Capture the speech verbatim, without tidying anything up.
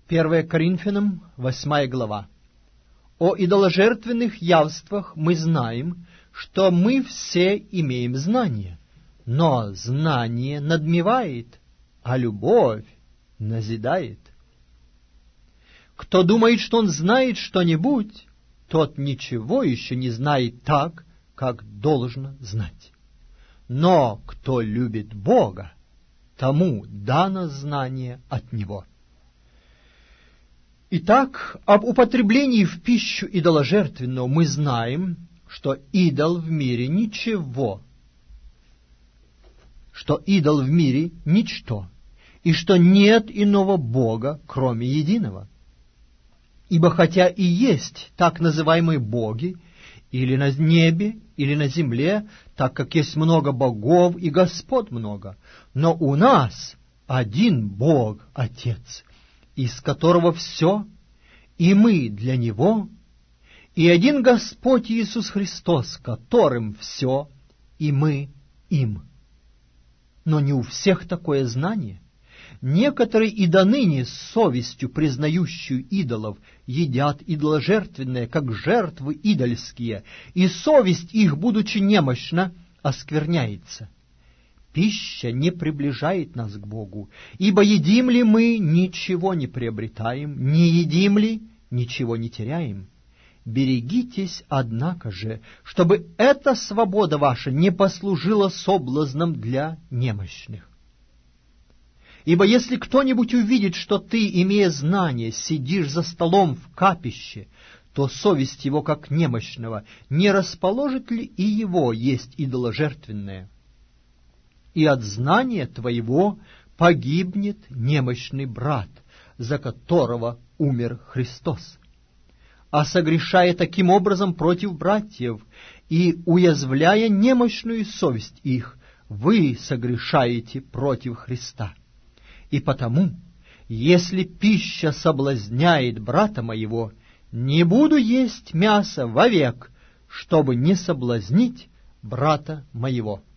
первое Коринфянам, восьмая глава. О идоложертвенных явствах мы знаем, что мы все имеем знание, но знание надмевает, а любовь назидает. Кто думает, что он знает что-нибудь, тот ничего еще не знает так, как должно знать. Но кто любит Бога, тому дано знание от Него. Итак, об употреблении в пищу идоложертвенного мы знаем, что идол в мире ничего, что идол в мире ничто, и что нет иного Бога, кроме единого. Ибо хотя и есть так называемые боги, или на небе, или на земле, так как есть много богов и господ много, но у нас один Бог, Отец, из которого все, и мы для Него, и один Господь Иисус Христос, которым все, и мы им. Но не у всех такое знание. Некоторые и до ныне с совестью, признающую идолов, едят идоложертвенное, как жертвы идольские, и совесть их, будучи немощна, оскверняется. Пища не приближает нас к Богу, ибо едим ли мы, ничего не приобретаем, не едим ли, ничего не теряем. Берегитесь, однако же, чтобы эта свобода ваша не послужила соблазном для немощных. Ибо если кто-нибудь увидит, что ты, имея знание, сидишь за столом в капище, то совесть его, как немощного, не расположит ли и его есть идоложертвенное? И от знания твоего погибнет немощный брат, за которого умер Христос. А согрешая таким образом против братьев и уязвляя немощную совесть их, вы согрешаете против Христа. И потому, если пища соблазняет брата моего, не буду есть мясо вовек, чтобы не соблазнить брата моего».